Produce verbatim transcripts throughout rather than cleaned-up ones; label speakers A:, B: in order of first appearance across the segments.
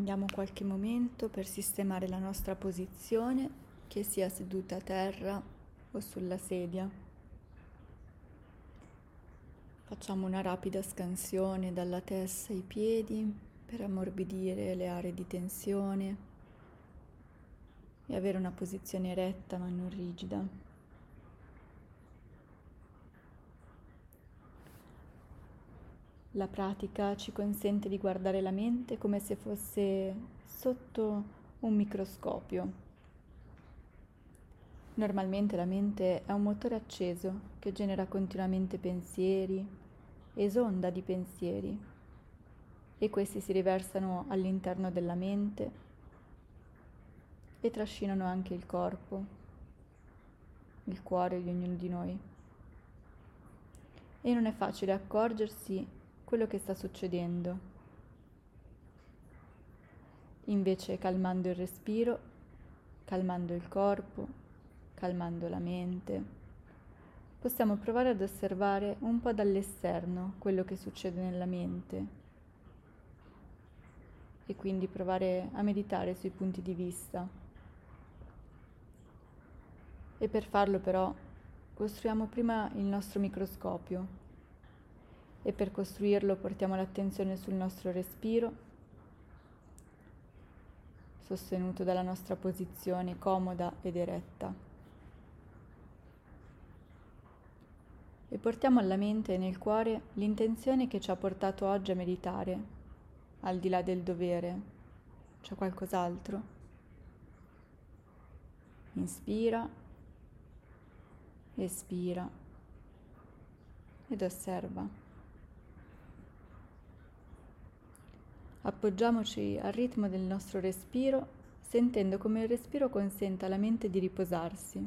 A: Prendiamo qualche momento per sistemare la nostra posizione, che sia seduta a terra o sulla sedia. Facciamo una rapida scansione dalla testa ai piedi per ammorbidire le aree di tensione e avere una posizione eretta ma non rigida. La pratica ci consente di guardare la mente come se fosse sotto un microscopio. Normalmente la mente è un motore acceso che genera continuamente pensieri, esonda di pensieri, e questi si riversano all'interno della mente e trascinano anche il corpo, il cuore di ognuno di noi. E non è facile accorgersi quello che sta succedendo. Invece, calmando il respiro, calmando il corpo, calmando la mente, possiamo provare ad osservare un po' dall'esterno quello che succede nella mente e quindi provare a meditare sui punti di vista. E per farlo però costruiamo prima il nostro microscopio e per costruirlo portiamo l'attenzione sul nostro respiro, sostenuto dalla nostra posizione comoda ed eretta. E portiamo alla mente e nel cuore l'intenzione che ci ha portato oggi a meditare, al di là del dovere. C'è qualcos'altro? Inspira, espira ed osserva. Appoggiamoci al ritmo del nostro respiro, sentendo come il respiro consente alla mente di riposarsi.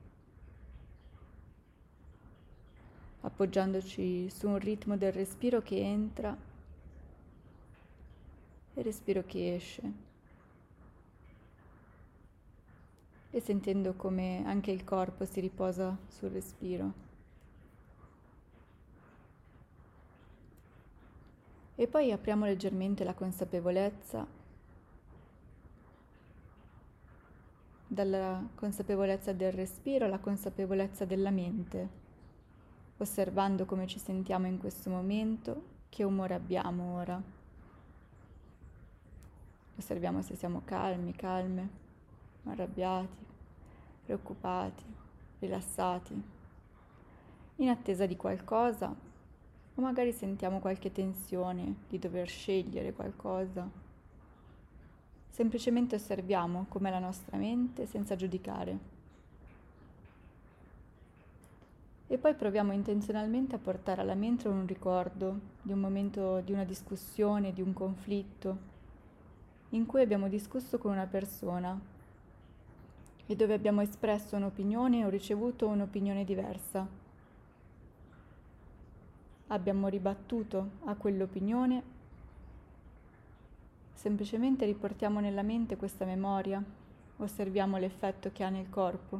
A: Appoggiandoci su un ritmo del respiro che entra e respiro che esce. E sentendo come anche il corpo si riposa sul respiro. E poi apriamo leggermente la consapevolezza, dalla consapevolezza del respiro alla consapevolezza della mente, osservando come ci sentiamo in questo momento, che umore abbiamo ora. Osserviamo se siamo calmi, calme, arrabbiati, preoccupati, rilassati, in attesa di qualcosa, o magari sentiamo qualche tensione di dover scegliere qualcosa. Semplicemente osserviamo com'è la nostra mente senza giudicare. E poi proviamo intenzionalmente a portare alla mente un ricordo di un momento, di una discussione, di un conflitto, in cui abbiamo discusso con una persona e dove abbiamo espresso un'opinione o ricevuto un'opinione diversa. Abbiamo ribattuto a quell'opinione, semplicemente riportiamo nella mente questa memoria, osserviamo l'effetto che ha nel corpo.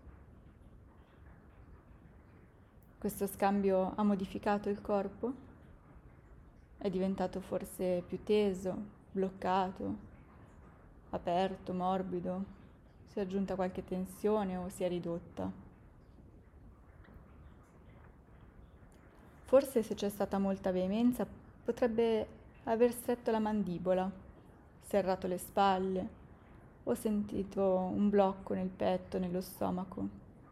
A: Questo scambio ha modificato il corpo? È diventato forse più teso, bloccato, aperto, morbido? Si è aggiunta qualche tensione o si è ridotta? Forse se c'è stata molta veemenza potrebbe aver stretto la mandibola, serrato le spalle o sentito un blocco nel petto, nello stomaco.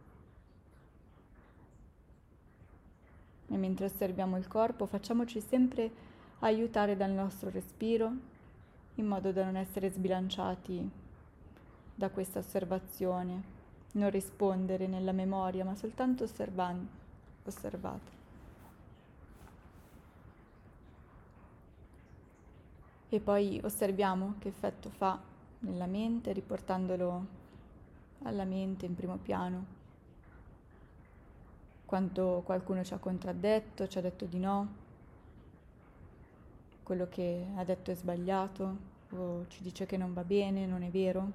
A: E mentre osserviamo il corpo facciamoci sempre aiutare dal nostro respiro in modo da non essere sbilanciati da questa osservazione, non rispondere nella memoria ma soltanto osservando, osservate. E poi osserviamo che effetto fa nella mente, riportandolo alla mente in primo piano. Quando qualcuno ci ha contraddetto, ci ha detto di no, quello che ha detto è sbagliato, o ci dice che non va bene, non è vero.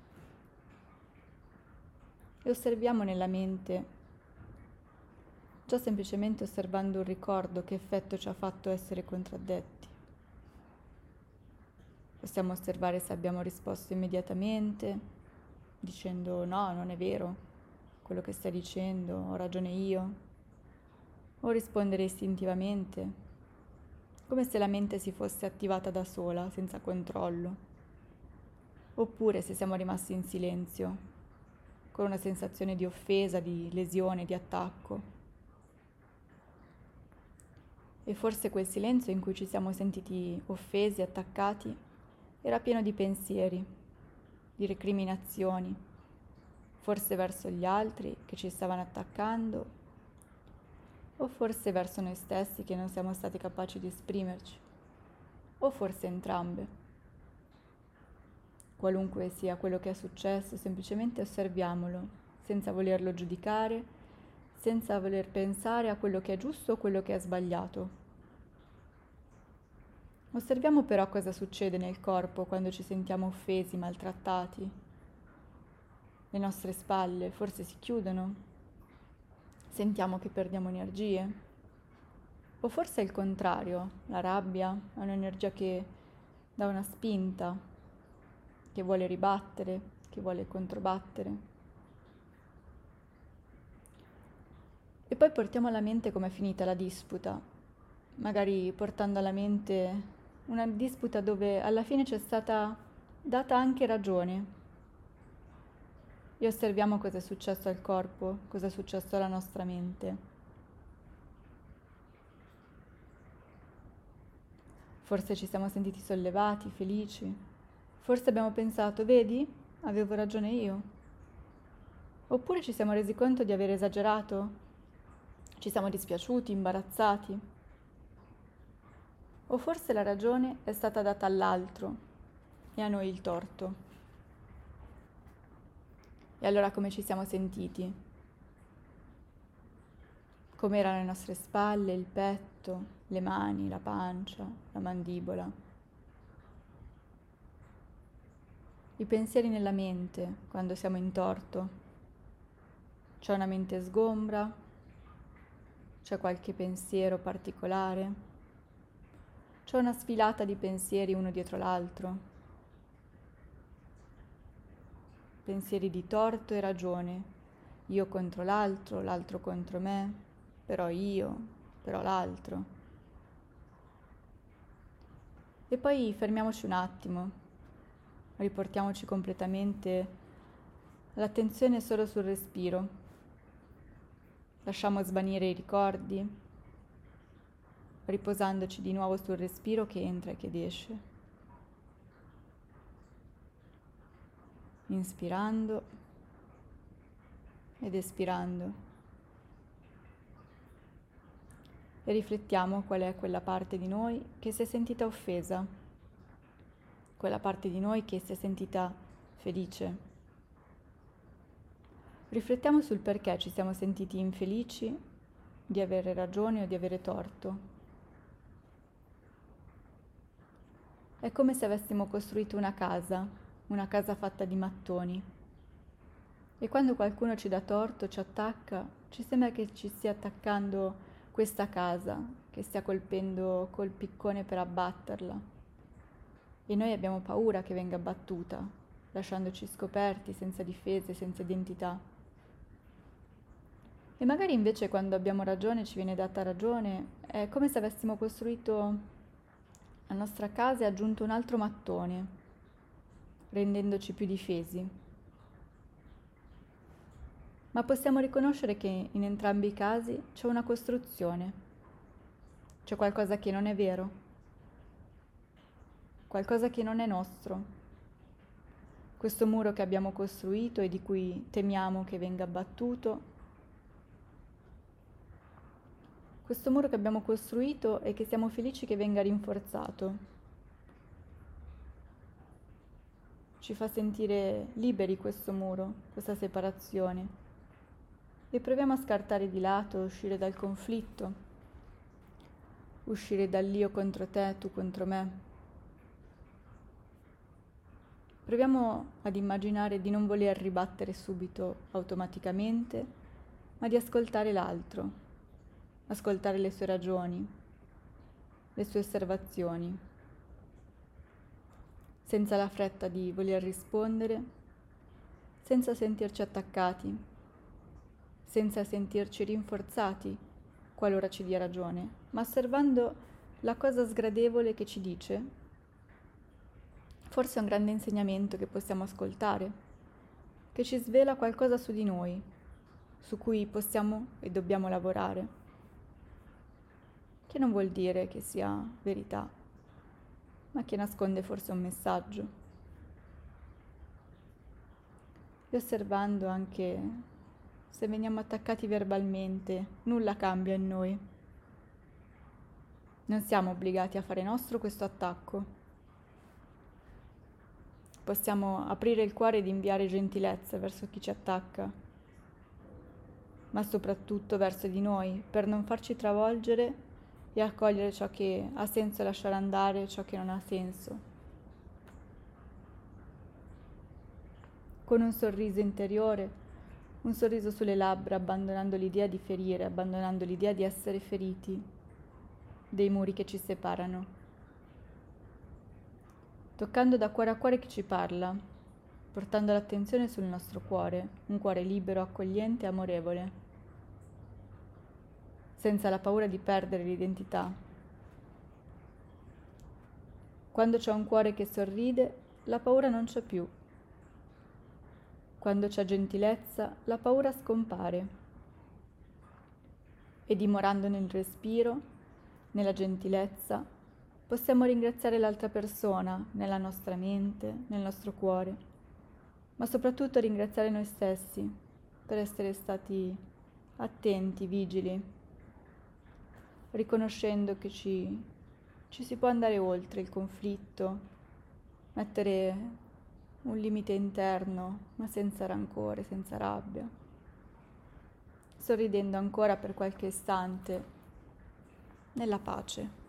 A: E osserviamo nella mente, già semplicemente osservando un ricordo, che effetto ci ha fatto essere contraddetti. Possiamo osservare se abbiamo risposto immediatamente, dicendo no, non è vero, quello che stai dicendo, ho ragione io, o rispondere istintivamente, come se la mente si fosse attivata da sola, senza controllo, oppure se siamo rimasti in silenzio, con una sensazione di offesa, di lesione, di attacco. E forse quel silenzio in cui ci siamo sentiti offesi, attaccati, era pieno di pensieri, di recriminazioni, forse verso gli altri che ci stavano attaccando, o forse verso noi stessi che non siamo stati capaci di esprimerci, o forse entrambe. Qualunque sia quello che è successo, semplicemente osserviamolo, senza volerlo giudicare, senza voler pensare a quello che è giusto o quello che è sbagliato. Osserviamo però cosa succede nel corpo quando ci sentiamo offesi, maltrattati. Le nostre spalle forse si chiudono, sentiamo che perdiamo energie. O forse è il contrario, la rabbia è un'energia che dà una spinta, che vuole ribattere, che vuole controbattere. E poi portiamo alla mente com'è finita la disputa, magari portando alla mente una disputa dove alla fine c'è stata data anche ragione. E osserviamo cosa è successo al corpo, cosa è successo alla nostra mente. Forse ci siamo sentiti sollevati, felici. Forse abbiamo pensato, vedi, avevo ragione io. Oppure ci siamo resi conto di aver esagerato. Ci siamo dispiaciuti, imbarazzati. O forse la ragione è stata data all'altro e a noi il torto. E allora come ci siamo sentiti? Come erano le nostre spalle, il petto, le mani, la pancia, la mandibola? I pensieri nella mente quando siamo in torto. C'è una mente sgombra? C'è qualche pensiero particolare? C'è una sfilata di pensieri uno dietro l'altro, pensieri di torto e ragione, io contro l'altro, l'altro contro me, però io, però l'altro. E poi fermiamoci un attimo, riportiamoci completamente l'attenzione solo sul respiro, lasciamo svanire i ricordi, riposandoci di nuovo sul respiro che entra e che esce. Inspirando ed espirando. E riflettiamo qual è quella parte di noi che si è sentita offesa, quella parte di noi che si è sentita felice. Riflettiamo sul perché ci siamo sentiti infelici di avere ragione o di avere torto. È come se avessimo costruito una casa, una casa fatta di mattoni. E quando qualcuno ci dà torto, ci attacca, ci sembra che ci stia attaccando questa casa, che stia colpendo col piccone per abbatterla. E noi abbiamo paura che venga abbattuta, lasciandoci scoperti, senza difese, senza identità. E magari invece quando abbiamo ragione, ci viene data ragione, è come se avessimo costruito la nostra casa e aggiunto un altro mattone, rendendoci più difesi. Ma possiamo riconoscere che in entrambi i casi c'è una costruzione, c'è qualcosa che non è vero, qualcosa che non è nostro. Questo muro che abbiamo costruito e di cui temiamo che venga abbattuto, questo muro che abbiamo costruito e che siamo felici che venga rinforzato, ci fa sentire liberi questo muro, questa separazione. E proviamo a scartare di lato, uscire dal conflitto, uscire dall'io contro te, tu contro me. Proviamo ad immaginare di non voler ribattere subito automaticamente, ma di ascoltare l'altro, ascoltare le sue ragioni, le sue osservazioni. senza la fretta di voler rispondere, senza sentirci attaccati, senza sentirci rinforzati qualora ci dia ragione, ma osservando la cosa sgradevole che ci dice. Forse è un grande insegnamento che possiamo ascoltare, che ci svela qualcosa su di noi, su cui possiamo e dobbiamo lavorare, che non vuol dire che sia verità, ma che nasconde forse un messaggio. E osservando anche se veniamo attaccati verbalmente, nulla cambia in noi. Non siamo obbligati a fare nostro questo attacco. Possiamo aprire il cuore ed inviare gentilezza verso chi ci attacca, ma soprattutto verso di noi, per non farci travolgere e accogliere ciò che ha senso e lasciare andare ciò che non ha senso. Con un sorriso interiore, un sorriso sulle labbra, abbandonando l'idea di ferire, abbandonando l'idea di essere feriti, dei muri che ci separano. Toccando da cuore a cuore chi ci parla, portando l'attenzione sul nostro cuore, un cuore libero, accogliente e amorevole, senza la paura di perdere l'identità. Quando c'è un cuore che sorride, la paura non c'è più. Quando c'è gentilezza, la paura scompare. E dimorando nel respiro, nella gentilezza, possiamo ringraziare l'altra persona nella nostra mente, nel nostro cuore, ma soprattutto ringraziare noi stessi per essere stati attenti, vigili, riconoscendo che ci, ci si può andare oltre il conflitto, mettere un limite interno, ma senza rancore, senza rabbia, sorridendo ancora per qualche istante nella pace.